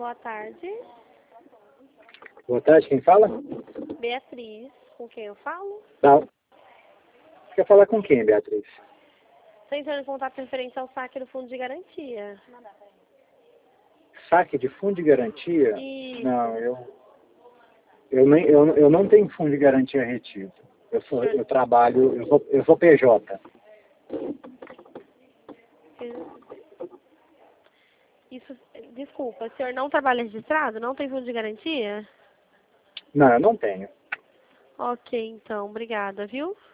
Boa tarde. Boa tarde, quem fala? Beatriz. Com quem eu falo? Não. Quer falar com quem, Beatriz? Estou entrando em contato referente ao saque do fundo de garantia. Saque de fundo de garantia? Isso. Não, eu não tenho fundo de garantia retido. Eu trabalho, eu sou PJ. Isso, desculpa, o senhor não trabalha registrado? Não tem fundo de garantia? Não, eu não tenho. Ok, então, obrigada, viu?